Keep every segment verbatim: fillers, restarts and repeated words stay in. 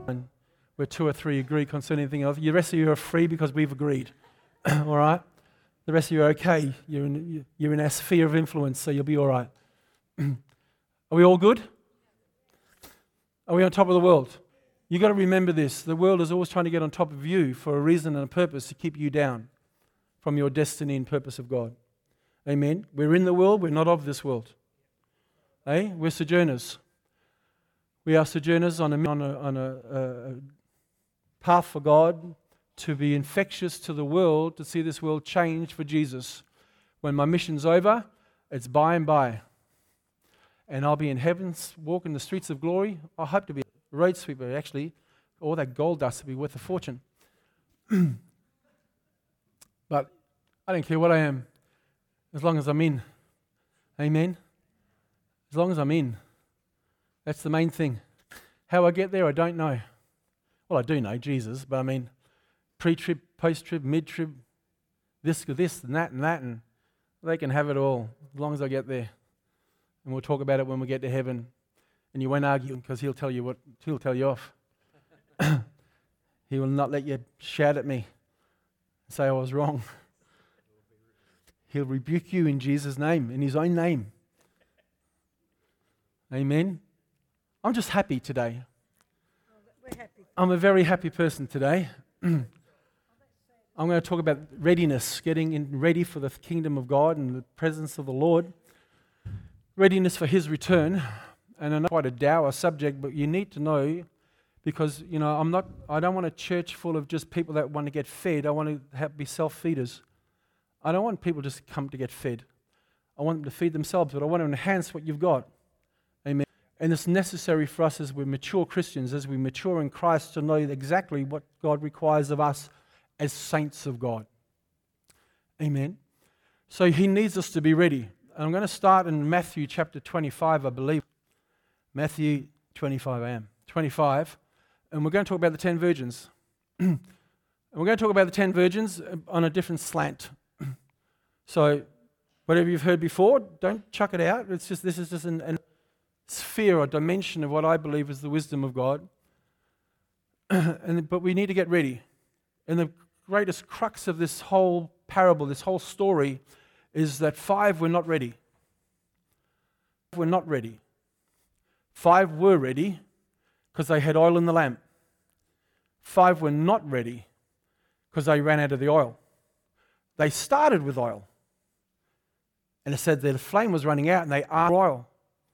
where two or three agree concerning anything else. The rest of you are free because we've agreed. All right? The rest of you are okay. You're in, you're in our sphere of influence, so you'll be all right. Are we all good? Are we on top of the world? You've got to remember this. The world is always trying to get on top of you for a reason and a purpose to keep you down from your destiny and purpose of God. Amen? We're in the world. We're not of this world. Eh? We're sojourners. We are sojourners on a, on a, on a, a path for God to be infectious to the world, to see this world change for Jesus. When my mission's over, it's by and by. And I'll be in heaven, walking the streets of glory. I hope to be a road sweeper, actually. All that gold dust will be worth a fortune. But I don't care what I am, as long as I'm in. Amen? As long as I'm in. That's the main thing. How I get there, I don't know. Well, I do know, Jesus, but I mean, pre-trib, post-trib, mid-trib, this, this, and that, and that, and they can have it all, as long as I get there. And we'll talk about it when we get to heaven. And you won't argue, because he'll tell you what, he'll tell you off. He will not let you shout at me and say I was wrong. He'll rebuke you in Jesus' name, in his own name. Amen. I'm just happy today. We're happy. I'm a very happy person today. I'm going to talk about readiness, getting in ready for the kingdom of God and the presence of the Lord. Readiness for his return. And I know quite a dour subject, but you need to know, because you know I'm not. I don't want a church full of just people that want to get fed. I want to have, be self-feeders. I don't want people just to come to get fed. I want them to feed themselves, but I want to enhance what you've got. Amen. And it's necessary for us as we mature Christians, as we mature in Christ, to know exactly what God requires of us as saints of God. Amen. So he needs us to be ready. And I'm going to start in Matthew chapter twenty-five, I believe. Matthew twenty-five, I am. twenty-five. And we're going to talk about the ten virgins. And we're going to talk about the ten virgins on a different slant. So whatever you've heard before, don't chuck it out. It's just this is just an, an sphere or dimension of what I believe is the wisdom of God. and But we need to get ready. And the greatest crux of this whole parable, this whole story, is that five were not ready. Five were not ready. Five were ready because they had oil in the lamp. Five were not ready because they ran out of the oil. They started with oil. And it said that the flame was running out and they are oil.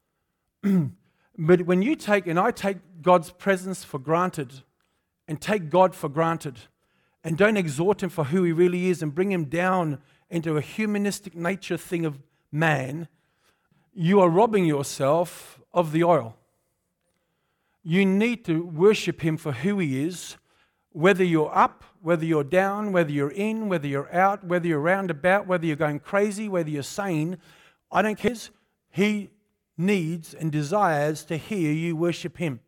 But when you take, and I take God's presence for granted, and take God for granted, and don't exhort him for who he really is, and bring him down into a humanistic nature thing of man, you are robbing yourself of the oil. You need to worship him for who he is, whether you're up, whether you're down, whether you're in, whether you're out, whether you're roundabout, whether you're going crazy, whether you're sane. I don't care. He needs and desires to hear you worship him.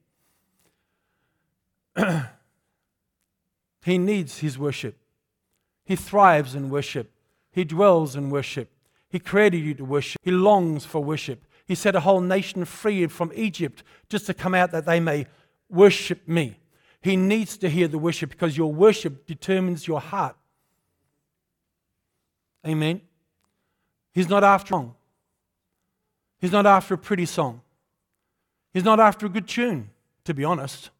He needs his worship. He thrives in worship. He dwells in worship. He created you to worship. He longs for worship. He set a whole nation free from Egypt just to come out that they may worship me. He needs to hear the worship because your worship determines your heart. Amen. He's not after a song. He's not after a pretty song. He's not after a good tune, to be honest.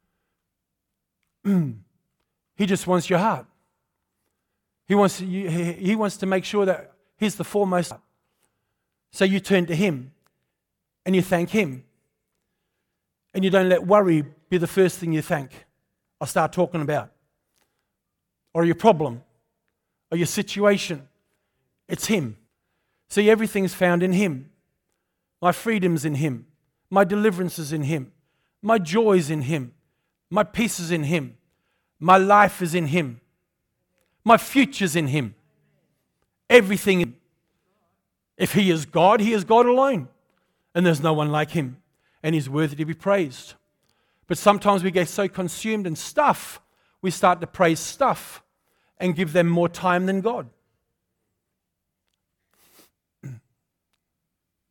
He just wants your heart. He wants, you, he, he wants to make sure that he's the foremost. So you turn to him and you thank him. And you don't let worry be the first thing you thank or start talking about. Or your problem. Or your situation. It's him. See, everything's found in him. My freedom's in him. My deliverance is in him. My joy's in him. My peace is in him. My life is in him. My future's in him. Everything in him. If he is God, he is God alone. And there's no one like him. And he's worthy to be praised. But sometimes we get so consumed in stuff, we start to praise stuff and give them more time than God.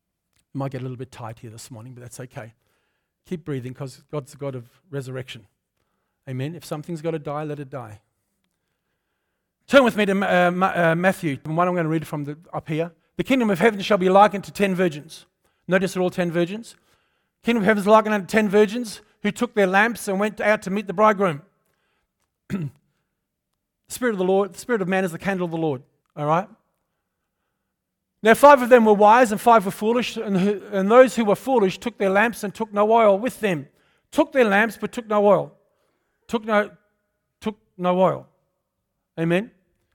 Might get a little bit tight here this morning, but that's okay. Keep breathing because God's the God of resurrection. Amen. If something's got to die, let it die. Turn with me to uh, uh, Matthew, the one I'm going to read from the, up here. The kingdom of heaven shall be likened to ten virgins. Notice they're all ten virgins. Kingdom of heaven is likened unto ten virgins who took their lamps and went out to meet the bridegroom. The Spirit of the Lord, the Spirit of man is the candle of the Lord. All right? Now five of them were wise and five were foolish, and, who, and those who were foolish took their lamps and took no oil with them. Took their lamps but took no oil. Took no, took no oil. Amen?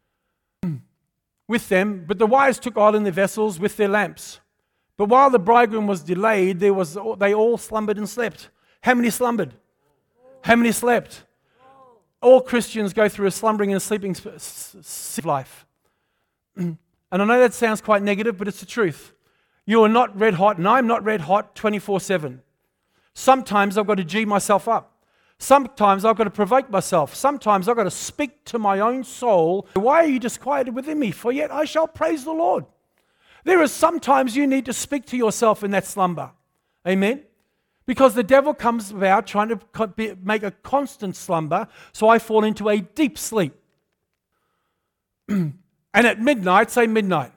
With them, but the wise took oil in their vessels with their lamps. But while the bridegroom was delayed, there was they all slumbered and slept. How many slumbered? How many slept? All Christians go through a slumbering and sleeping life. And I know that sounds quite negative, but it's the truth. You are not red hot, and I'm not red hot twenty-four seven. Sometimes I've got to G myself up. Sometimes I've got to provoke myself. Sometimes I've got to speak to my own soul. Why are you disquieted within me? For yet I shall praise the Lord. There are sometimes you need to speak to yourself in that slumber. Amen? Because the devil comes about trying to make a constant slumber, so I fall into a deep sleep. And at midnight, say midnight.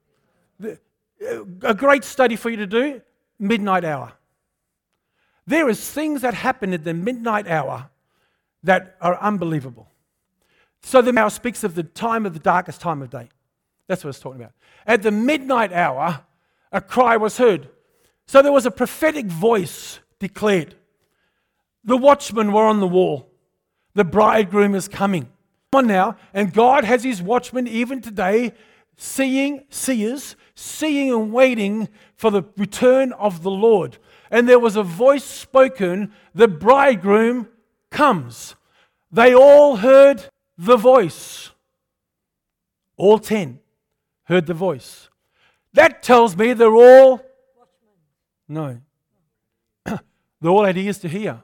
A great study for you to do, midnight hour. There is things that happen at the midnight hour that are unbelievable. So the hour speaks of the time of the darkest time of day. That's what it's talking about. At the midnight hour, a cry was heard. So there was a prophetic voice declared. The watchmen were on the wall. The bridegroom is coming. Come on now, and God has his watchmen even today, seeing, seers, seeing and waiting for the return of the Lord. And there was a voice spoken, the bridegroom comes. They all heard the voice. All ten heard the voice. That tells me they're all, no, they all had ears to hear.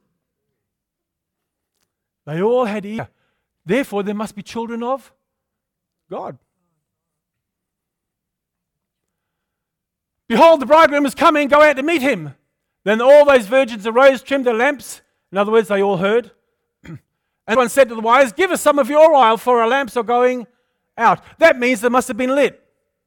They all had ears. Therefore, there must be children of God. Behold, the bridegroom is coming, go out to meet him. Then all those virgins arose, trimmed their lamps. In other words, they all heard. And one said to the wise, give us some of your oil, for our lamps are going out. That means they must have been lit.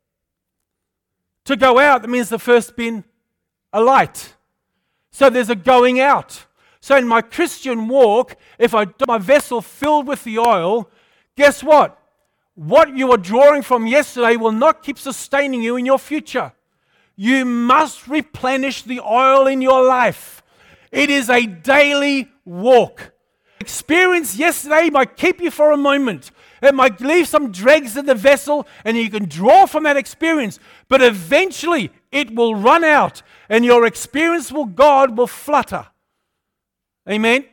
To go out, that means the first been a light. So there's a going out. So in my Christian walk, if I my vessel filled with the oil, guess what? What you are drawing from yesterday will not keep sustaining you in your future. You must replenish the oil in your life. It is a daily walk. Experience yesterday might keep you for a moment. It might leave some dregs in the vessel and you can draw from that experience. But eventually it will run out and your experience with God will flutter. Amen?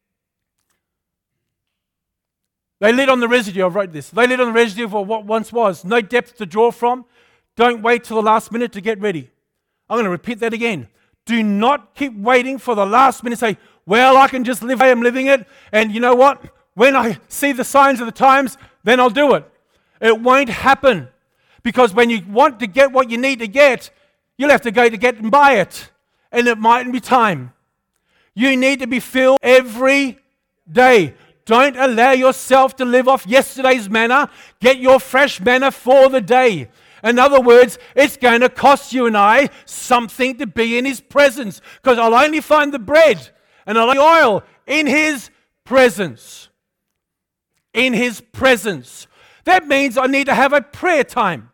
They lit on the residue. I wrote this. They lit on the residue of what once was. No depth to draw from. Don't wait till the last minute to get ready. I'm going to repeat that again. Do not keep waiting for the last minute to say, well, I can just live, I am living it, and you know what? When I see the signs of the times, then I'll do it. It won't happen. Because when you want to get what you need to get, you'll have to go to get and buy it. And it mightn't be time. You need to be filled every day. Don't allow yourself to live off yesterday's manna. Get your fresh manna for the day. In other words, it's going to cost you and I something to be in his presence. Because I'll only find the bread and I'll only oil in his presence. In his presence. That means I need to have a prayer time.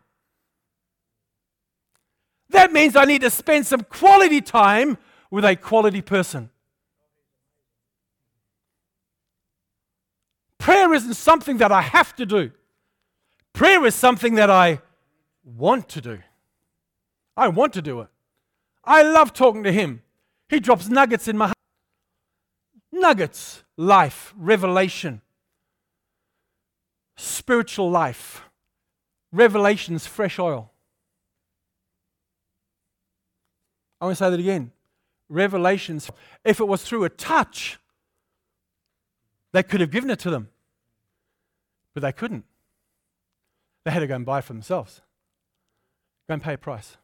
That means I need to spend some quality time with a quality person. Prayer isn't something that I have to do. Prayer is something that I want to do. I want to do it. I love talking to him. He drops nuggets in my heart. Nuggets, life, revelation, spiritual life, revelations, fresh oil. I want to say that again. Revelations. If it was through a touch, they could have given it to them. But they couldn't. They had to go and buy it for themselves. Go and pay a price.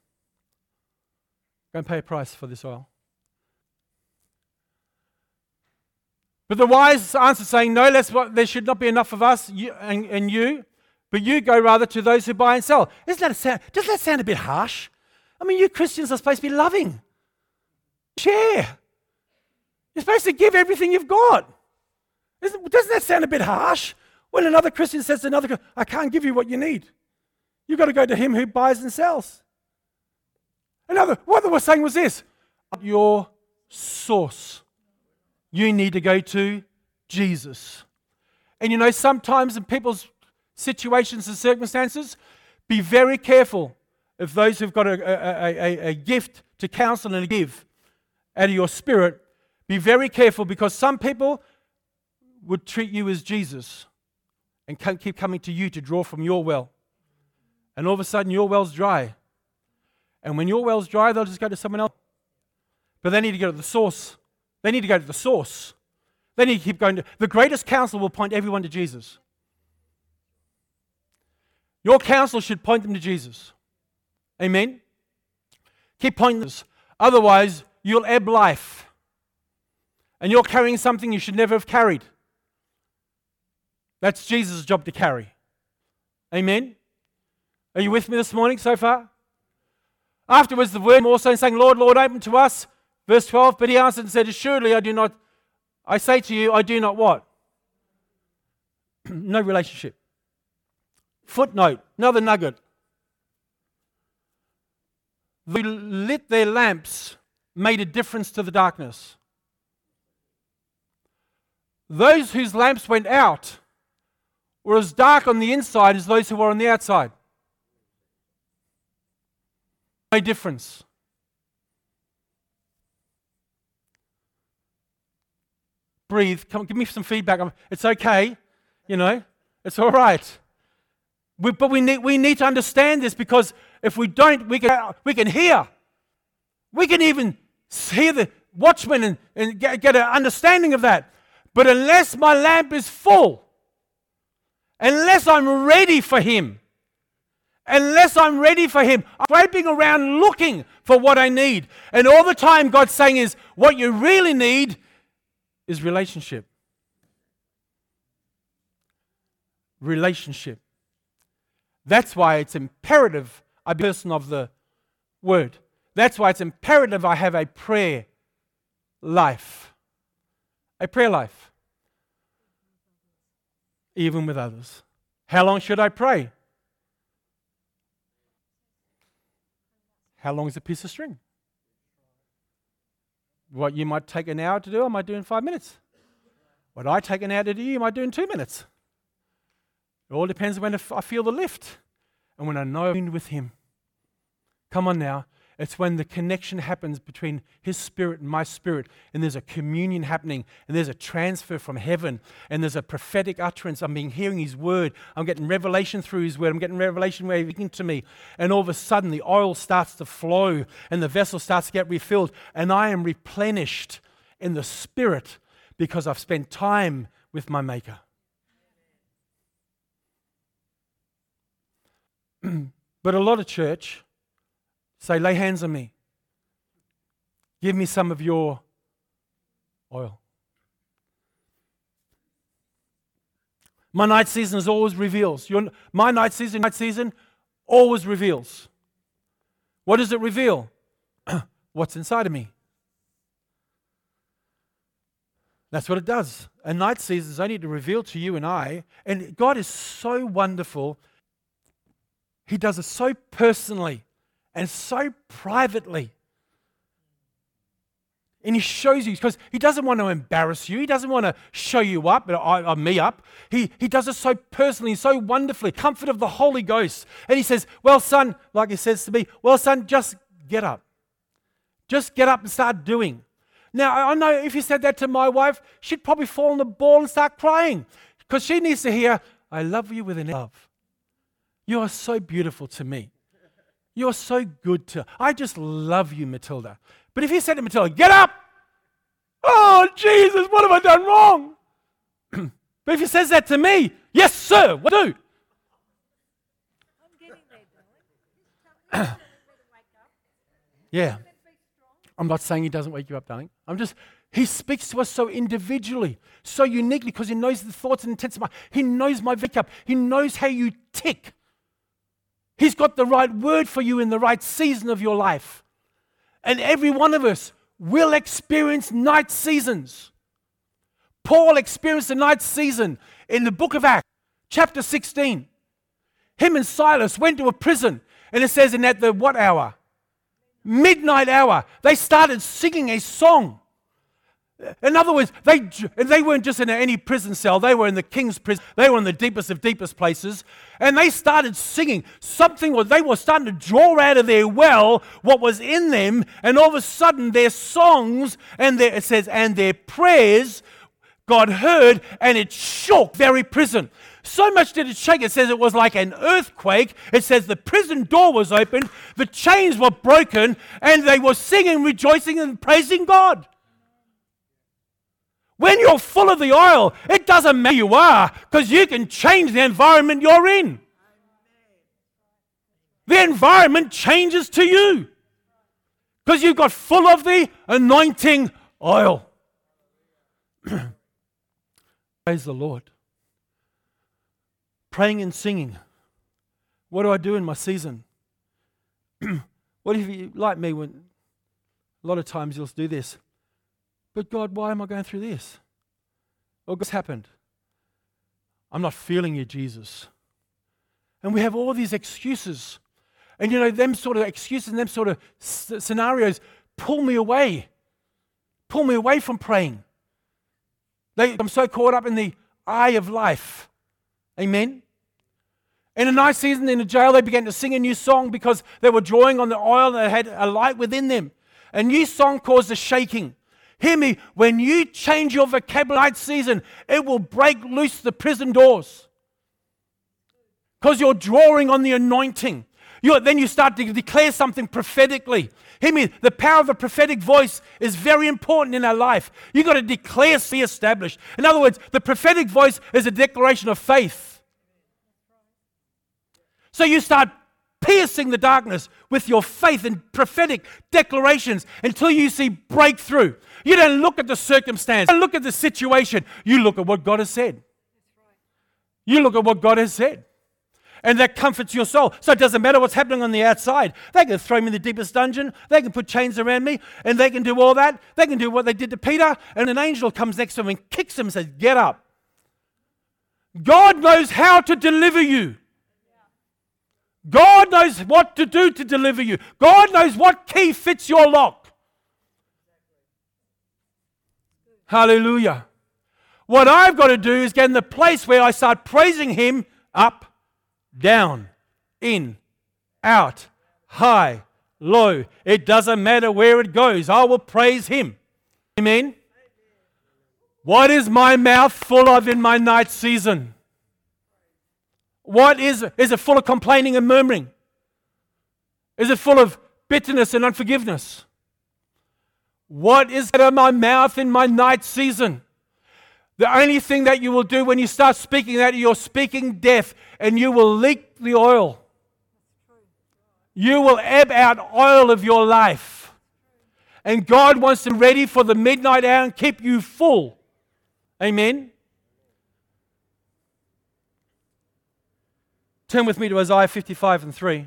Go and pay a price for this oil. But the wise answer saying, no, let's, there should not be enough of us you, and, and you, but you go rather to those who buy and sell. Isn't that a sound, doesn't that sound a bit harsh? I mean, you Christians are supposed to be loving. Share. You're supposed to give everything you've got. Isn't, doesn't that sound a bit harsh? When another Christian says to another, I can't give you what you need. You've got to go to him who buys and sells. Another, what they were saying was this, your source. You need to go to Jesus. And you know, sometimes in people's situations and circumstances, be very careful if those who've got a, a, a, a gift to counsel and give out of your spirit, be very careful because some people would treat you as Jesus and keep coming to you to draw from your well. And all of a sudden your well's dry. And when your well's dry, they'll just go to someone else. But they need to go to the source. They need to go to the source. They need to keep going to... The greatest counsel will point everyone to Jesus. Your counsel should point them to Jesus. Amen? Keep pointing this. Otherwise, you'll ebb life. And you're carrying something you should never have carried. That's Jesus' job to carry. Amen? Are you with me this morning so far? Afterwards, the word also saying, Lord, Lord, open to us. Verse twelve, but he answered and said, assuredly I do not, I say to you, I do not what? No relationship. Footnote, another nugget. They lit their lamps, made a difference to the darkness. Those whose lamps went out were as dark on the inside as those who were on the outside. No difference. Breathe. Come, give me some feedback. It's okay. You know, it's all right. We, but we need, we need to understand this because if we don't, we can, we can hear. We can even hear the watchman and, and get, get an understanding of that. But unless my lamp is full, unless I'm ready for him, unless I'm ready for him, I'm scraping around looking for what I need. And all the time God's saying is, what you really need is relationship. Relationship. That's why it's imperative I be a person of the word. That's why it's imperative I have a prayer life. A prayer life. Even with others. How long should I pray? How long is a piece of string? What you might take an hour to do, I might do in five minutes. What I take an hour to do, you might do in two minutes. It all depends when I feel the lift and when I know I'm with him. Come on now. It's when the connection happens between his spirit and my spirit, and there's a communion happening, and there's a transfer from heaven, and there's a prophetic utterance. I'm being hearing his word. I'm getting revelation through his word. I'm getting revelation where he's speaking to me. And all of a sudden, the oil starts to flow, and the vessel starts to get refilled, and I am replenished in the spirit because I've spent time with my Maker. But a lot of church say, lay hands on me. Give me some of your oil. My night season is always reveals. Your, my night season, night season always reveals. What does it reveal? What's inside of me. That's what it does. A night season is only to reveal to you and I. And God is so wonderful. He does it so personally and so privately. And he shows you, because he doesn't want to embarrass you. He doesn't want to show you up, or, or me up. He, he does it so personally, so wonderfully. Comfort of the Holy Ghost. And he says, well, son, like he says to me, well, son, just get up. Just get up and start doing. Now, I know if you said that to my wife, she'd probably fall on the ball and start crying. Because she needs to hear, I love you with an love. You are so beautiful to me. You're so good to... I just love you, Matilda. But if you said to Matilda, get up! Oh, Jesus, what have I done wrong? But if he says that to me, yes, sir, what do? I'm getting there, darling. Yeah. I'm not saying he doesn't wake you up, darling. I'm just... He speaks to us so individually, so uniquely, because He knows the thoughts and intents of my heart. He knows my makeup. He knows how you tick. He's got the right word for you in the right season of your life. And every one of us will experience night seasons. Paul experienced a night season in the book of Acts, chapter sixteen. Him and Silas went to a prison, and it says in at the what hour? Midnight hour. They started singing a song. In other words, they, they weren't just in any prison cell. They were in the king's prison. They were in the deepest of deepest places. And they started singing something, or they were starting to draw out of their well what was in them. And all of a sudden, their songs, and their, it says, and their prayers, God heard, and it shook very prison. So much did it shake. It says it was like an earthquake. It says the prison door was opened, the chains were broken, and they were singing, rejoicing, and praising God. When you're full of the oil, it doesn't matter who you are, because you can change the environment you're in. The environment changes to you, because you've got full of the anointing oil. Praise the Lord. Praying and singing. What do I do in my season? What if you, like me, when a lot of times you'll do this? But God, why am I going through this? Or what's happened? I'm not feeling you, Jesus. And we have all these excuses. And you know, them sort of excuses and them sort of s- scenarios pull me away. Pull me away from praying. They, I'm so caught up in the eye of life. Amen? In a night season in a jail, they began to sing a new song because they were drawing on the oil that had a light within them. A new song caused a shaking. Hear me, when you change your vocabulary night season, it will break loose the prison doors. Because you're drawing on the anointing. You're, then you start to declare something prophetically. Hear me, the power of a prophetic voice is very important in our life. You've got to declare, see established. In other words, the prophetic voice is a declaration of faith. So you start piercing the darkness with your faith and prophetic declarations until you see breakthrough. You don't look at the circumstance. You don't look at the situation. You look at what God has said. You look at what God has said. And that comforts your soul. So it doesn't matter what's happening on the outside. They can throw me in the deepest dungeon. They can put chains around me. And they can do all that. They can do what they did to Peter. And an angel comes next to him and kicks him and says, get up. God knows how to deliver you. God knows what to do to deliver you. God knows what key fits your lock. Hallelujah. What I've got to do is get in the place where I start praising Him up, down, in, out, high, low. It doesn't matter where it goes. I will praise Him. Amen. What is my mouth full of in my night season? What is it? Is it full of complaining and murmuring? Is it full of bitterness and unforgiveness? What is it in my mouth in my night season? The only thing that you will do when you start speaking that, you're speaking death, and you will leak the oil. You will ebb out oil of your life. And God wants to be ready for the midnight hour and keep you full. Amen. Turn with me to Isaiah fifty-five and three.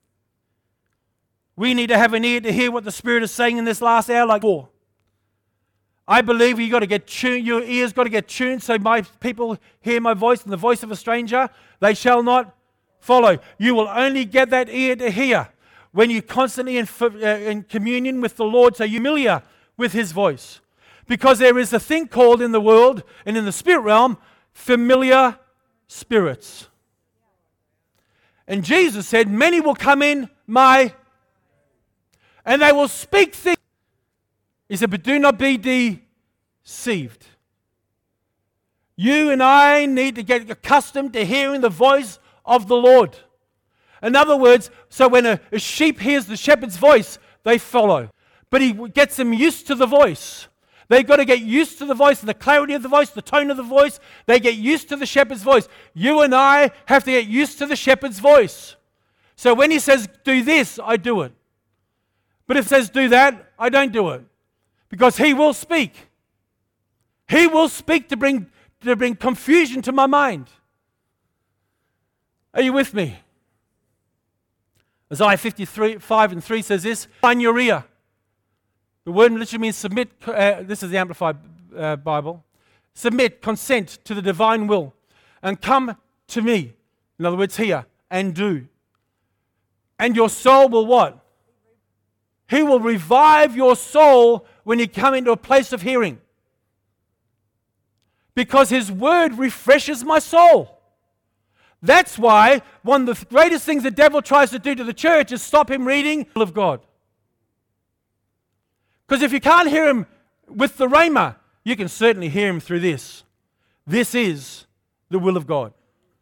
We need to have an ear to hear what the Spirit is saying in this last hour like before. I believe you've got to get tuned, your ears got to get tuned so my people hear my voice and the voice of a stranger, they shall not follow. You will only get that ear to hear when you're constantly in, uh, in communion with the Lord, so you're familiar with His voice. Because there is a thing called in the world and in the spirit realm, familiar spirits. And Jesus said, many will come in my, and they will speak things. He said, but do not be deceived. You and I need to get accustomed to hearing the voice of the Lord. In other words, so when a, a sheep hears the shepherd's voice, they follow. But He gets them used to the voice. They've got to get used to the voice, the clarity of the voice, the tone of the voice. They get used to the shepherd's voice. You and I have to get used to the shepherd's voice. So when He says, do this, I do it. But if He says, do that, I don't do it. Because He will speak. He will speak to bring, to bring confusion to my mind. Are you with me? Isaiah fifty-three, five and three says this, "Incline your ear." The word literally means submit. Uh, this is the Amplified uh, Bible. Submit, consent to the divine will, and come to me. In other words, hear and do. And your soul will what? He will revive your soul when you come into a place of hearing. Because His word refreshes my soul. That's why one of the greatest things the devil tries to do to the church is stop him reading the will of God. Because if you can't hear him with the rhema, you can certainly hear him through this. This is the will of God.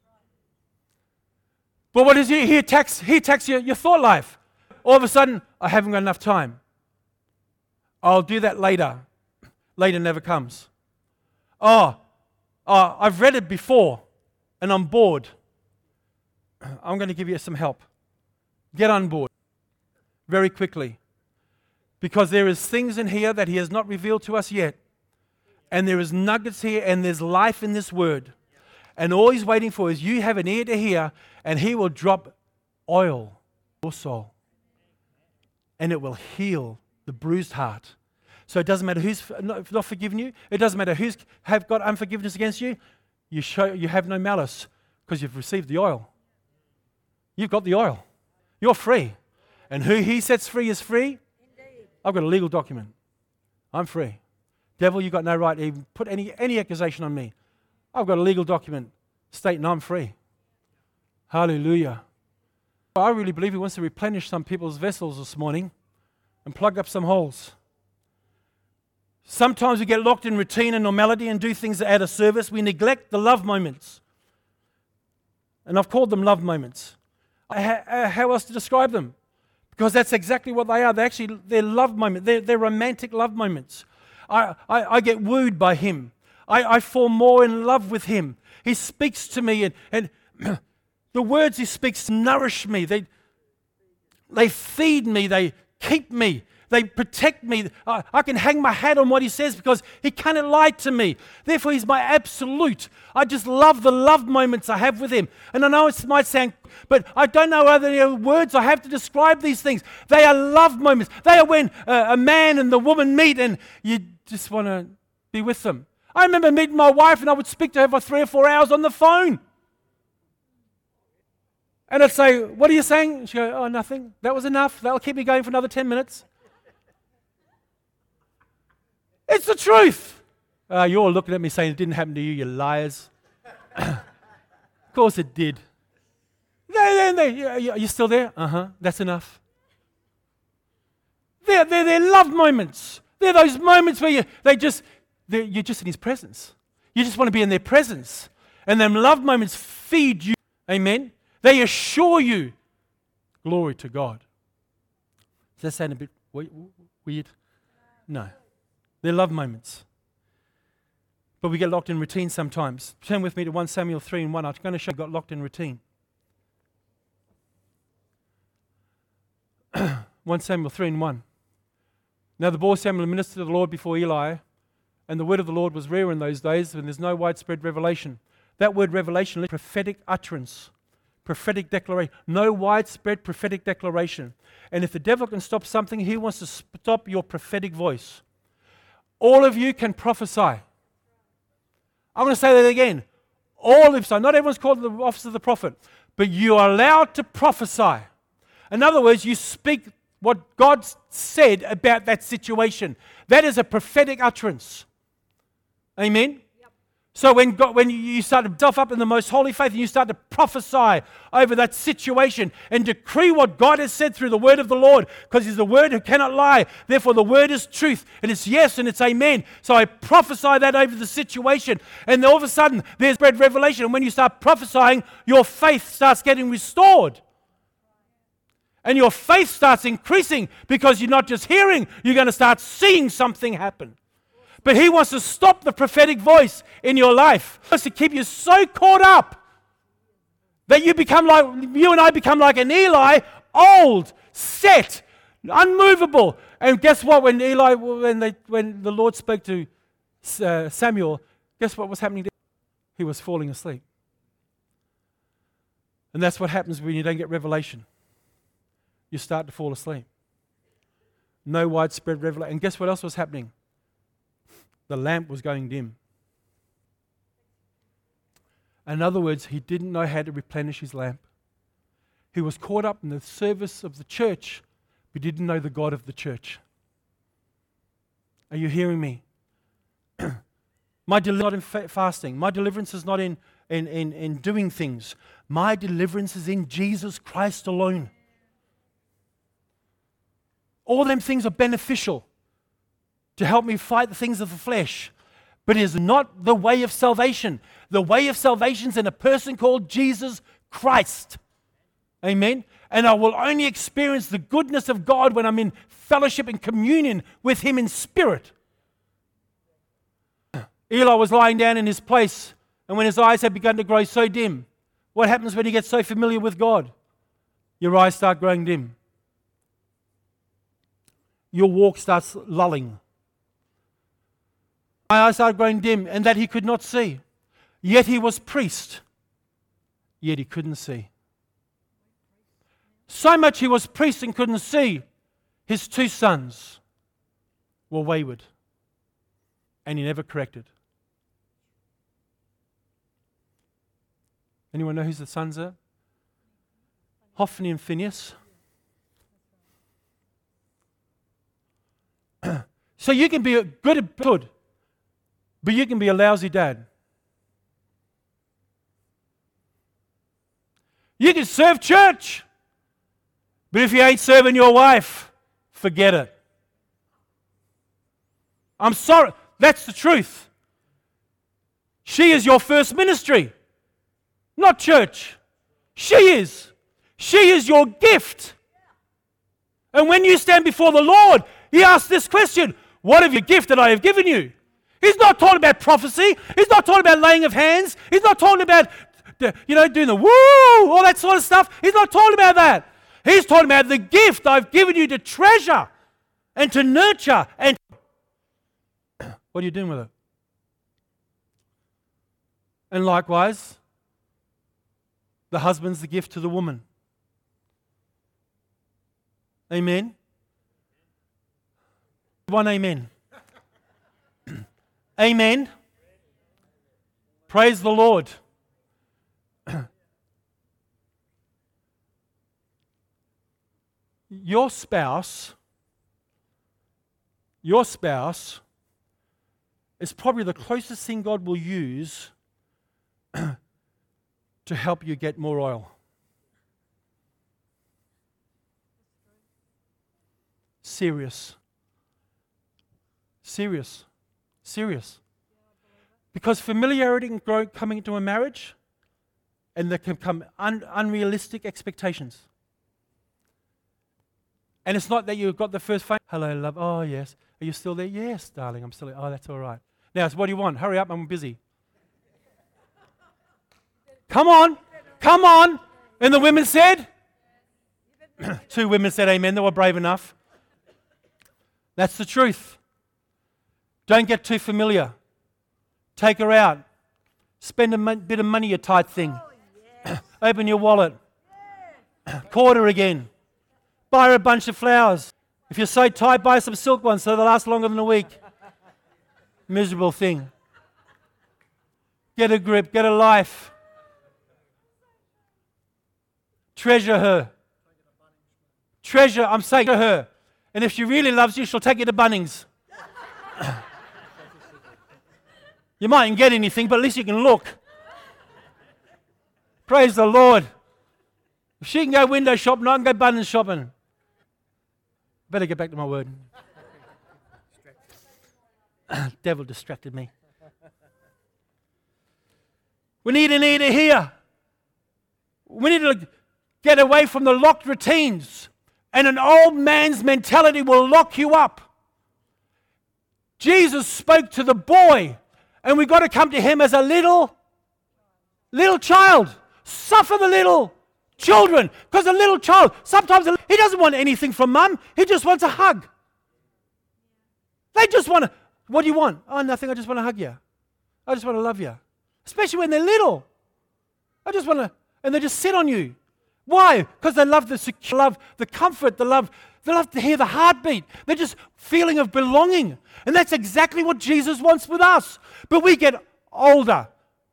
But what is he? He attacks, he attacks your, your thought life. All of a sudden, I haven't got enough time. I'll do that later. Later never comes. Oh, oh I've read it before and I'm bored. I'm going to give you some help. Get on board very quickly. Because there is things in here that He has not revealed to us yet. And there is nuggets here and there's life in this word. And all He's waiting for is you have an ear to hear and He will drop oil in your soul. And it will heal the bruised heart. So it doesn't matter who's not, not forgiven you. It doesn't matter who's have got unforgiveness against you. You show you have no malice because you've received the oil. You've got the oil. You're free. And who He sets free is free. Indeed. I've got a legal document. I'm free. Devil, you've got no right to even put any, any accusation on me. I've got a legal document stating I'm free. Hallelujah. I really believe He wants to replenish some people's vessels this morning and plug up some holes. Sometimes we get locked in routine and normality and do things out of service. We neglect the love moments. And I've called them love moments. How else to describe them? Because that's exactly what they are. They're actually, they're love moments. They're, they're romantic love moments. I, I, I get wooed by Him. I, I fall more in love with Him. He speaks to me and, and the words He speaks nourish me. They, they feed me. They keep me. They protect me. I, I can hang my hat on what He says because He cannot lie to me. Therefore, He's my absolute. I just love the love moments I have with Him. And I know it might sound, but I don't know other words I have to describe these things. They are love moments. They are when uh, a man and the woman meet and you just want to be with them. I remember meeting my wife and I would speak to her for three or four hours on the phone. And I'd say, "What are you saying?" She'd go, "Oh, nothing. That was enough. That'll keep me going for another ten minutes. It's the truth. Uh, you're all looking at me saying it didn't happen to you, you liars. Of course it did. There, there, there. Are you still there? Uh-huh. That's enough. They're, they're, they're love moments. They're those moments where you, they just, you're just in His presence. You just want to be in their presence. And them love moments feed you. Amen. They assure you. Glory to God. Does that sound a bit weird? No. They're love moments. But we get locked in routine sometimes. Turn with me to First Samuel three and one. I'm going to show you got locked in routine. First Samuel three and one. Now the boy Samuel ministered to the Lord before Eli, and the word of the Lord was rare in those days when there's no widespread revelation. That word revelation, prophetic utterance, prophetic declaration, no widespread prophetic declaration. And if the devil can stop something, he wants to stop your prophetic voice. All of you can prophesy. I'm going to say that again. All of you, not everyone's called the office of the prophet, but you are allowed to prophesy. In other words, you speak what God said about that situation. That is a prophetic utterance. Amen? Yep. So when God, when you start to self up in the most holy faith and you start to prophesy over that situation and decree what God has said through the word of the Lord, because He's the word who cannot lie. Therefore the word is truth and it's yes and it's amen. So I prophesy that over the situation and all of a sudden there's spread revelation. And when you start prophesying, your faith starts getting restored. And your faith starts increasing because you're not just hearing, you're going to start seeing something happen. But He wants to stop the prophetic voice in your life. He wants to keep you so caught up that you become like, you and I become like an Eli, old, set, unmovable. And guess what? When Eli, when they, when the Lord spoke to uh, Samuel, guess what was happening to him? He was falling asleep. And that's what happens when you don't get revelation. You start to fall asleep. No widespread revelation. And guess what else was happening? The lamp was going dim. In other words, he didn't know how to replenish his lamp. He was caught up in the service of the church, but didn't know the God of the church. Are you hearing me? My deliverance is not in fa- fasting. My deliverance is not in, in, in, in doing things. My deliverance is in Jesus Christ alone. All them things are beneficial to help me fight the things of the flesh, but it is not the way of salvation. The way of salvation is in a person called Jesus Christ. Amen? And I will only experience the goodness of God when I'm in fellowship and communion with Him in spirit. Eli was lying down in his place, and when his eyes had begun to grow so dim, what happens when you get so familiar with God? Your eyes start growing dim. Your walk starts lulling. My eyes started growing dim, and that he could not see. Yet he was priest, yet he couldn't see. So much he was priest and couldn't see, his two sons were wayward, and he never corrected. Anyone know who the sons are? Hophni and Phinehas. So you can be a good, good, but you can be a lousy dad. You can serve church, but if you ain't serving your wife, forget it. I'm sorry, that's the truth. She is your first ministry, not church. She is. She is your gift. And when you stand before the Lord, He asks this question, what of your gift that I have given you? He's not talking about prophecy. He's not talking about laying of hands. He's not talking about, you know, doing the woo, all that sort of stuff. He's not talking about that. He's talking about the gift I've given you to treasure and to nurture. And what are you doing with it? And likewise, the husband's the gift to the woman. Amen. One amen. Amen. Praise the Lord. Your spouse, your spouse is probably the closest thing God will use to help you get more oil. Serious. Serious. Serious. Because familiarity can grow coming into a marriage, and there can come un- unrealistic expectations. And it's not that you've got the first phone. Hello, love. Oh, yes. Are you still there? Yes, darling. I'm still there. Oh, that's all right. Now, so what do you want? Hurry up. I'm busy. Come on. Come on. And the women said? Two women said amen. They were brave enough. That's the truth. Don't get too familiar. Take her out. Spend a mo- bit of money, your tight thing. Oh, yes. Open your wallet. Yes. Court her again. Buy her a bunch of flowers. If you're so tight, buy some silk ones so they last longer than a week. Miserable thing. Get a grip. Get a life. Treasure her. Treasure, I'm saying to her. And if she really loves you, she'll take you to Bunnings. You mightn't get anything, but at least you can look. Praise the Lord. If she can go window shopping, I can go Bunnings shopping. Better get back to my word. Devil distracted me. We need an ear to hear. We need to get away from the locked routines. And an old man's mentality will lock you up. Jesus spoke to the boy, and we've got to come to him as a little, little child. Suffer the little children, because a little child, sometimes he doesn't want anything from mum. He just wants a hug. They just want to, What do you want? Oh, nothing. I just want to hug you. I just want to love you. Especially when they're little. I just want to, and they just sit on you. Why? Because they love the secure, love the comfort, they love, they love to hear the heartbeat. They're just feeling of belonging. And that's exactly what Jesus wants with us. But we get older.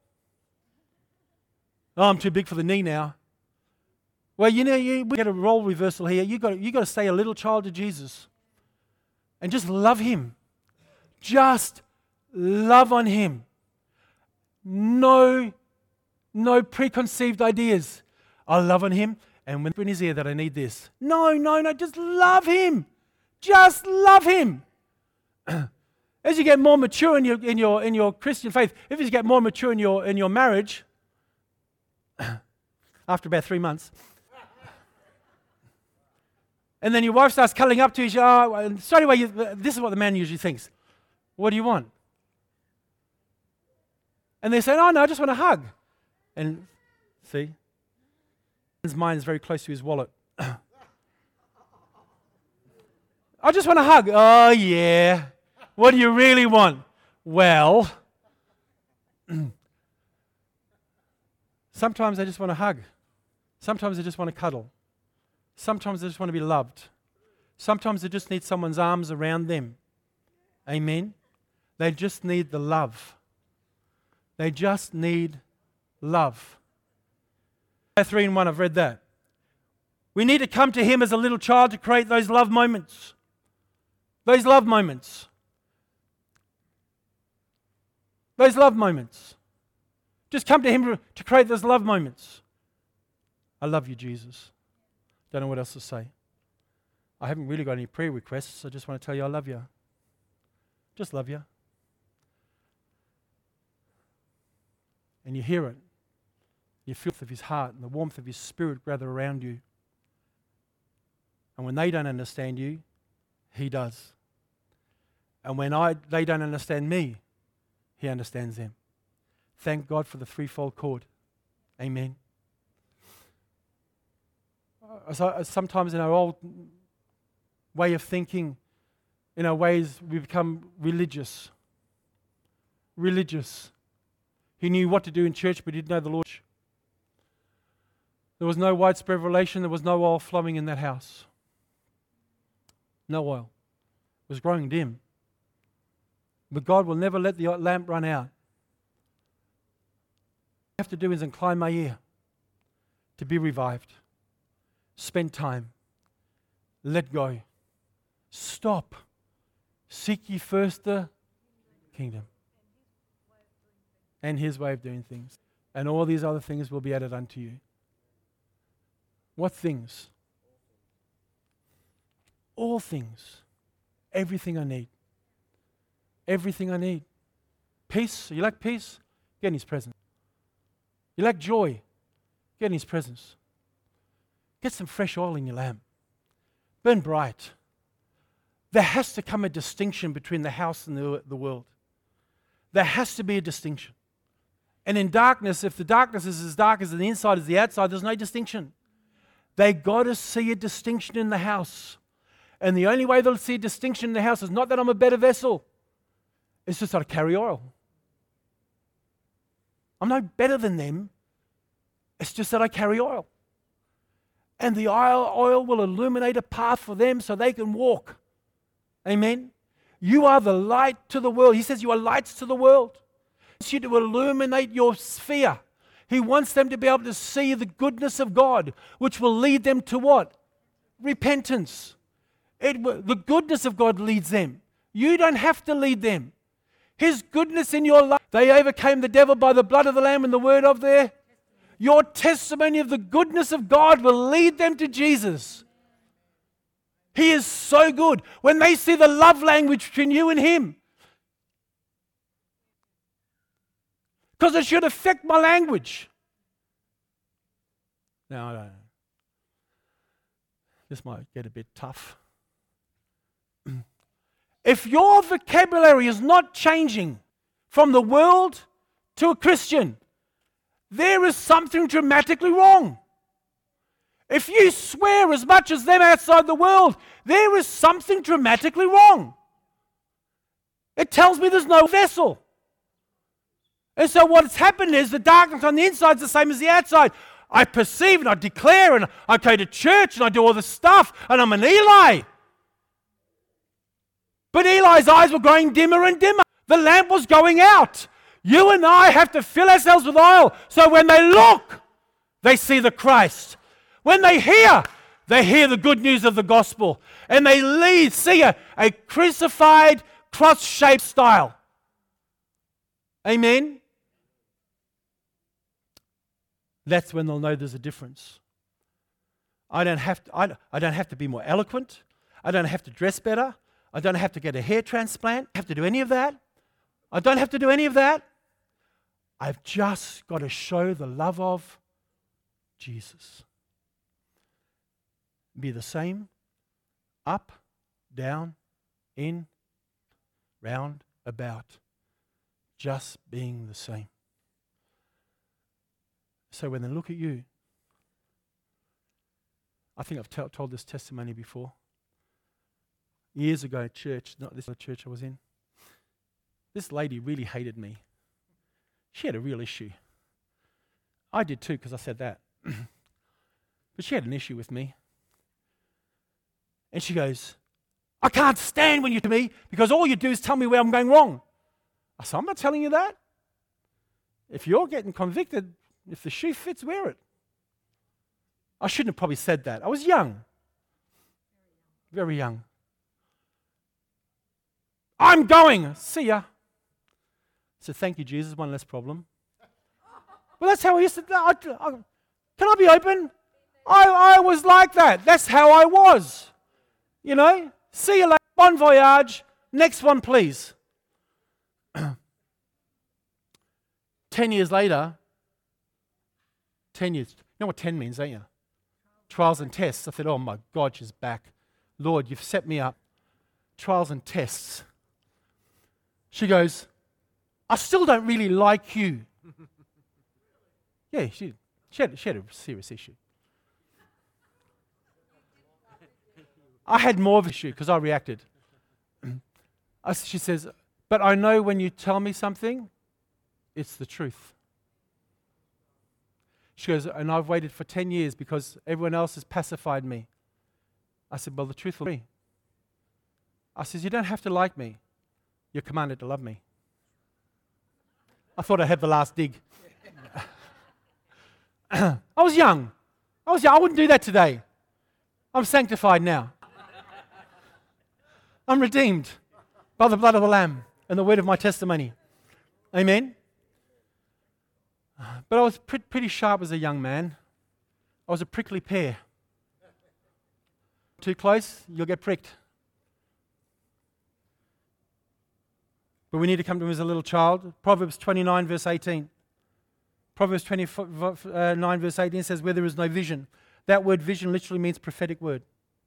Oh, I'm too big for the knee now. Well, you know, you, we get a role reversal here. You've got, you got to stay a little child to Jesus. And just love Him. Just love on Him. No, no preconceived ideas. I love on Him, and when in His ear that I need this. No, no, no, just love Him. Just love Him. As you get more mature in your in your in your Christian faith, if you get more mature in your in your marriage, after about three months, and then your wife starts cuddling up to you, oh, and straight away, you, this is what the man usually thinks. What do you want? And they say, oh, no, I just want a hug. And see? His mind is very close to his wallet. I just want a hug. Oh, yeah. What do you really want? Well, sometimes I just want a hug. Sometimes I just want to cuddle. Sometimes I just want to be loved. Sometimes they just need someone's arms around them. Amen? They just need the love. They just need love. Three in one, I've read that. We need to come to Him as a little child to create those love moments. Those love moments. Those love moments. Just come to Him to create those love moments. I love you, Jesus. Don't know what else to say. I haven't really got any prayer requests. I just want to tell you I love you. Just love you. And you hear it. You feel the of His heart and the warmth of His Spirit gather around you. And when they don't understand you, He does. And when I they don't understand me, He understands them. Thank God for the threefold cord. Amen. So, sometimes in our old way of thinking, in our ways, we become religious. Religious. He knew what to do in church, but he didn't know the Lord. There was no widespread revelation. There was no oil flowing in that house. No oil. It was growing dim. But God will never let the lamp run out. What I have to do is incline my ear to be revived. Spend time. Let go. Stop. Seek ye first the kingdom and His way of doing things. And all these other things will be added unto you. What things? All things. Everything I need. Everything I need. Peace. You like peace? Get in His presence. You like joy? Get in His presence. Get some fresh oil in your lamp. Burn bright. There has to come a distinction between the house and the, the world. There has to be a distinction. And in darkness, if the darkness is as dark as the inside as the outside, there's no distinction. They got to see a distinction in the house. And the only way they'll see a distinction in the house is not that I'm a better vessel. It's just that I carry oil. I'm no better than them. It's just that I carry oil. And the oil, oil will illuminate a path for them so they can walk. Amen? You are the light to the world. He says you are lights to the world. He wants you to illuminate your sphere. He wants them to be able to see the goodness of God, which will lead them to what? Repentance. It, the goodness of God leads them. You don't have to lead them. His goodness in your life. They overcame the devil by the blood of the Lamb and the word of their. Your testimony of the goodness of God will lead them to Jesus. He is so good. When they see the love language between you and Him, because it should affect my language. Now, I don't know. This might get a bit tough. If your vocabulary is not changing from the world to a Christian, there is something dramatically wrong. If you swear as much as them outside the world, there is something dramatically wrong. It tells me there's no vessel. And so what's happened is the darkness on the inside is the same as the outside. I perceive and I declare and I go to church and I do all this stuff and I'm an Eli. But Eli's eyes were growing dimmer and dimmer. The lamp was going out. You and I have to fill ourselves with oil so when they look, they see the Christ. When they hear, they hear the good news of the gospel. And they lead, see a, a crucified, cross-shaped style. Amen? That's when they'll know there's a difference. I don't have to, I, I don't have to be more eloquent. I don't have to dress better. I don't have to get a hair transplant. I don't have to do any of that. I don't have to do any of that. I've just got to show the love of Jesus. Be the same, up, down, in, round, about. Just being the same. So when they look at you, I think I've t- told this testimony before. Years ago at church, not this church I was in, this lady really hated me. She had a real issue. I did too because I said that. But she had an issue with me. And she goes, I can't stand when you do me because all you do is tell me where I'm going wrong. I said, I'm not telling you that. If you're getting convicted, if the shoe fits, wear it. I shouldn't have probably said that. I was young. Very young. I'm going. See ya. I said, thank you, Jesus. One less problem. Well, that's how I used to. I, I, can I be open? I, I was like that. That's how I was. You know? See you later. Bon voyage. Next one, please. Ten years later, ten years. You know what ten means, don't you? Trials and tests. I said, oh my God, she's back. Lord, you've set me up. Trials and tests. She goes, I still don't really like you. Yeah, she, she, had, she had a serious issue. I had more of an issue because I reacted. I, she says, but I know when you tell me something, it's the truth. She goes, and I've waited for ten years because everyone else has pacified me. I said, well, the truth will be. I said, you don't have to like me. You're commanded to love me. I thought I had the last dig. I was young. I was young. I wouldn't do that today. I'm sanctified now. I'm redeemed by the blood of the Lamb and the word of my testimony. Amen? But I was pre- pretty sharp as a young man. I was a prickly pear. Too close, you'll get pricked. But we need to come to him as a little child. Proverbs twenty-nine, verse eighteen. Proverbs twenty-nine, verse eighteen says, where there is no vision. That word vision literally means prophetic word.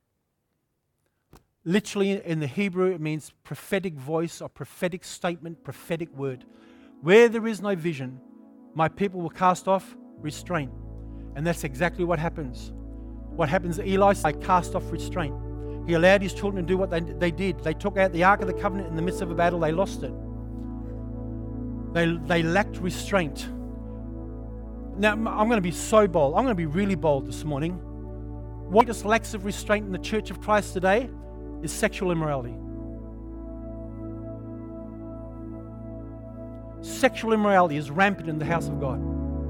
Literally in the Hebrew, it means prophetic voice or prophetic statement, prophetic word. Where there is no vision, my people will cast off restraint. And that's exactly what happens. What happens, Eli, I cast off restraint. He allowed his children to do what they, they did. They took out the Ark of the Covenant in the midst of a battle. They lost it. They, they lacked restraint. Now, I'm going to be so bold. I'm going to be really bold this morning. What just lacks of restraint in the Church of Christ today is sexual immorality. Sexual immorality is rampant in the house of God.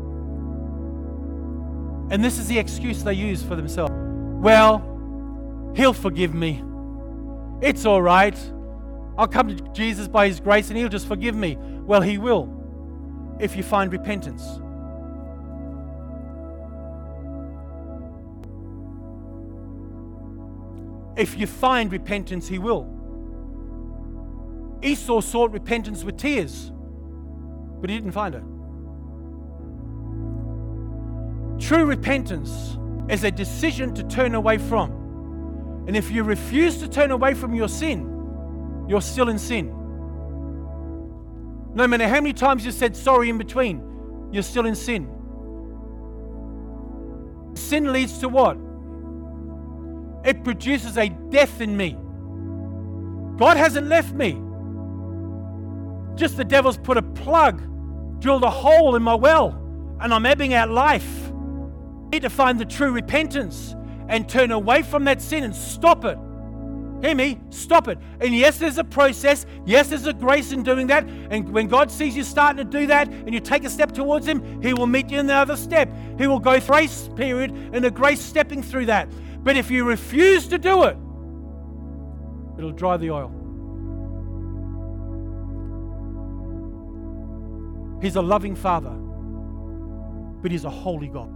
And this is the excuse they use for themselves. Well, He'll forgive me. It's all right. I'll come to Jesus by His grace and He'll just forgive me. Well, He will, if you find repentance. If you find repentance, He will. Esau sought repentance with tears, but he didn't find it. True repentance is a decision to turn away from. And if you refuse to turn away from your sin, you're still in sin. No matter how many times you said sorry in between, you're still in sin. Sin leads to what? It produces a death in me. God hasn't left me. Just the devil's put a plug, drilled a hole in my well, and I'm ebbing out life. I need to find the true repentance and turn away from that sin and stop it. Hear me? Stop it. And yes, there's a process. Yes, there's a grace in doing that. And when God sees you starting to do that and you take a step towards Him, He will meet you in the other step. He will go through a grace period and a grace stepping through that. But if you refuse to do it, it'll dry the oil. He's a loving Father, but He's a holy God.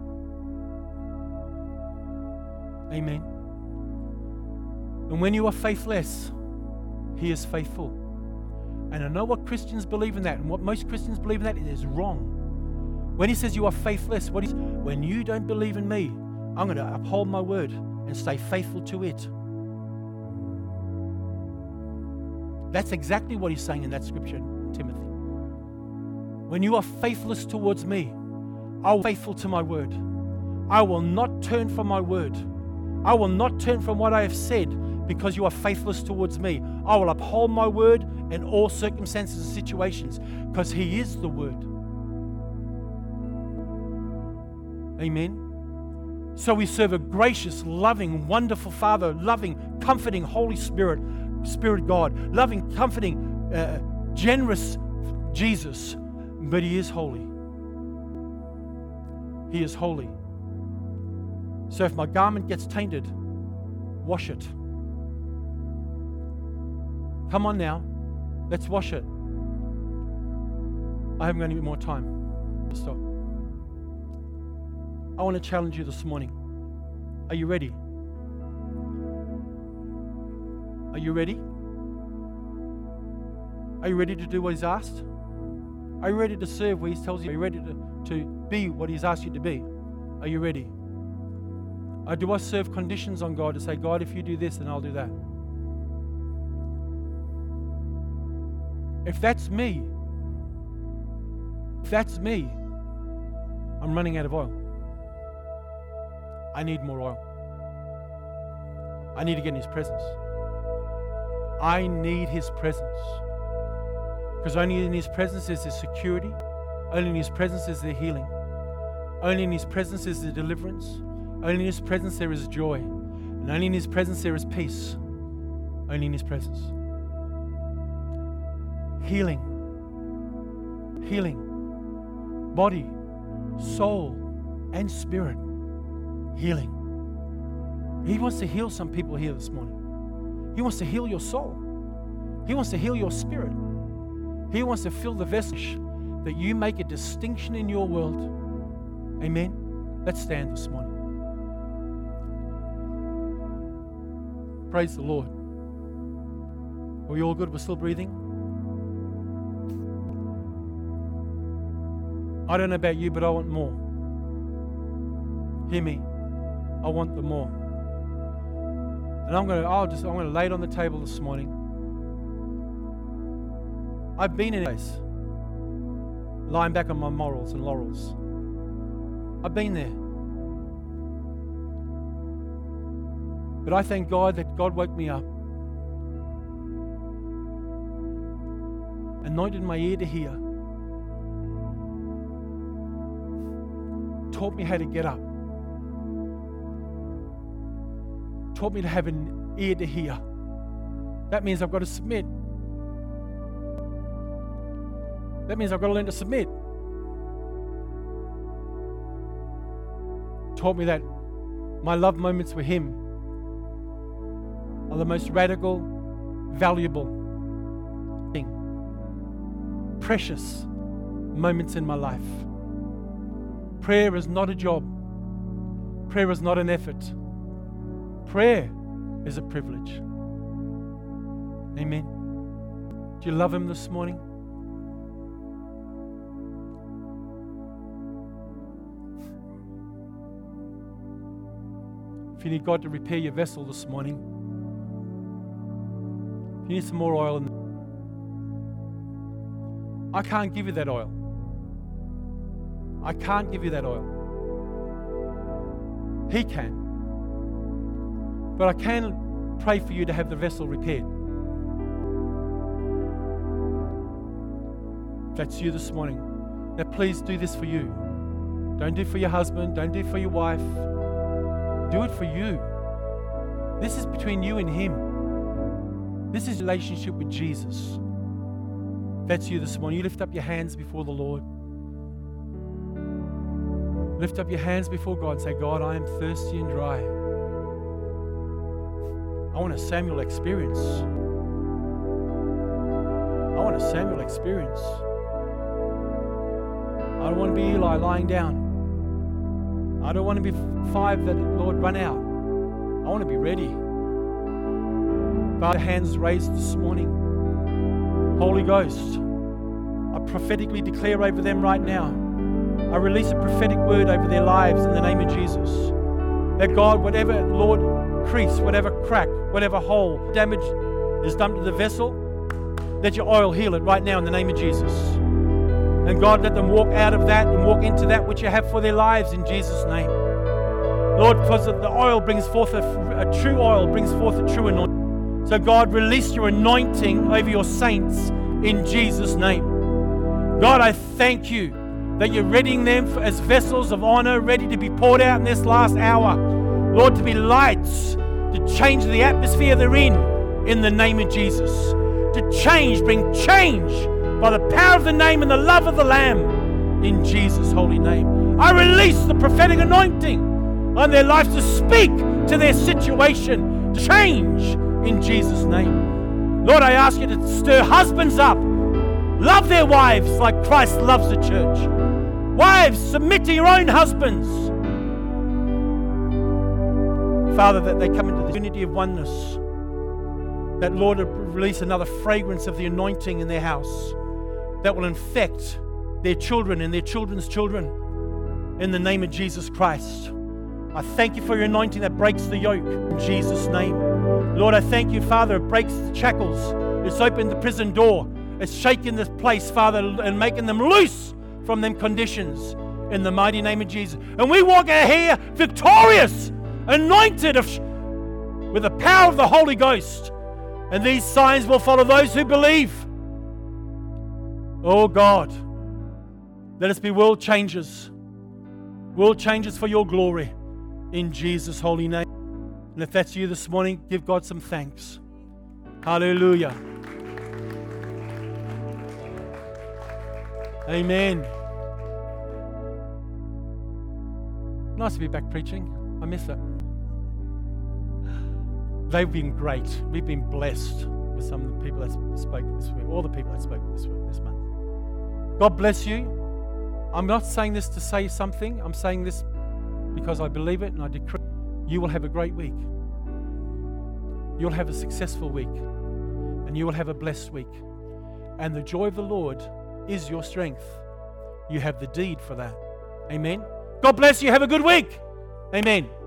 Amen. And when you are faithless, He is faithful. And I know what Christians believe in that, and what most Christians believe in that is wrong. When He says you are faithless, what is when you don't believe in me, I'm going to uphold my word and stay faithful to it. That's exactly what He's saying in that scripture, Timothy. When you are faithless towards me, I will be faithful to my word. I will not turn from my word. I will not turn from what I have said because you are faithless towards me. I will uphold my word in all circumstances and situations because He is the word. Amen. So we serve a gracious, loving, wonderful Father, loving, comforting Holy Spirit, Spirit God, loving, comforting, uh, generous Jesus, but He is holy. He is holy. So if my garment gets tainted, wash it. Come on now, let's wash it. I haven't got any more time. Stop. I want to challenge you this morning. Are you ready? Are you ready? Are you ready to do what He's asked? Are you ready to serve where He tells you? Are you ready to, to be what He's asked you to be? Are you ready? Or do I serve conditions on God to say, God, if you do this, then I'll do that? If that's me, if that's me, I'm running out of oil. I need more oil. I need to get in His presence. I need His presence. Because only in His presence is there security. Only in His presence is there healing. Only in His presence is there deliverance. Only in His presence there is joy. And only in His presence there is peace. Only in His presence. Healing. Healing. Body, soul, and spirit. Healing. He wants to heal some people here this morning. He wants to heal your soul. He wants to heal your spirit. He wants to fill the vessel that you make a distinction in your world. Amen. Let's stand this morning. Praise the Lord. Are we all good? We're still breathing? I don't know about you, but I want more. Hear me. I want the more. And I'm going to, I'll just, I'm going to lay it on the table this morning. I've been in a place, lying back on my morals and laurels. I've been there. But I thank God that God woke me up, anointed my ear to hear, taught me how to get up, taught me to have an ear to hear. That means I've got to submit. That means I've got to learn to submit. Taught me that my love moments with Him are the most radical, valuable thing, precious moments in my life. Prayer is not a job. Prayer is not an effort. Prayer is a privilege. Amen. Do you love Him this morning? If you need God to repair your vessel this morning, if you need some more oil, in I can't give you that oil. I can't give you that oil. He can. But I can pray for you to have the vessel repaired. that's you this morning, now please do this for you. Don't do it for your husband. Don't do it for your wife. Do it for you. This is between you and Him. This is a relationship with Jesus. That's you this morning. You lift up your hands before the Lord. Lift up your hands before God and say, God, I am thirsty and dry. I want a Samuel experience. I want a Samuel experience. I don't want to be Eli lying down. I don't want to be five that, Lord, run out. I want to be ready. Father, hands raised this morning. Holy Ghost, I prophetically declare over them right now. I release a prophetic word over their lives in the name of Jesus. That God, whatever, Lord, crease, whatever crack, whatever hole, damage is done to the vessel, let your oil heal it right now in the name of Jesus. And God, let them walk out of that and walk into that which you have for their lives in Jesus' name. Lord, because the oil brings forth a, a true oil, brings forth a true anointing. So God, release your anointing over your saints in Jesus' name. God, I thank you that you're readying them for, as vessels of honor, ready to be poured out in this last hour. Lord, to be lights, to change the atmosphere they're in, in the name of Jesus. To change, bring change by the power of the name and the love of the Lamb, in Jesus' holy name. I release the prophetic anointing on their lives to speak to their situation, to change in Jesus' name. Lord, I ask you to stir husbands up. Love their wives like Christ loves the church. Wives, submit to your own husbands. Father, that they come into the unity of oneness. That, Lord, release another fragrance of the anointing in their house that will infect their children and their children's children in the name of Jesus Christ. I thank you for your anointing that breaks the yoke in Jesus' name. Lord, I thank you, Father, it breaks the shackles. It's opened the prison door. It's shaking this place, Father, and making them loose from them conditions in the mighty name of Jesus. And we walk out here victorious, anointed of, with the power of the Holy Ghost. And these signs will follow those who believe. Oh God, let us be world changers. World changers for your glory. In Jesus' holy name. And if that's you this morning, give God some thanks. Hallelujah. Amen. Nice to be back preaching. I miss it. They've been great. We've been blessed with some of the people that spoke this week, all the people that spoke this week, this month. God bless you. I'm not saying this to say something. I'm saying this because I believe it and I decree you will have a great week. You'll have a successful week. And you will have a blessed week. And the joy of the Lord is your strength. You have the deed for that. Amen. God bless you. Have a good week. Amen.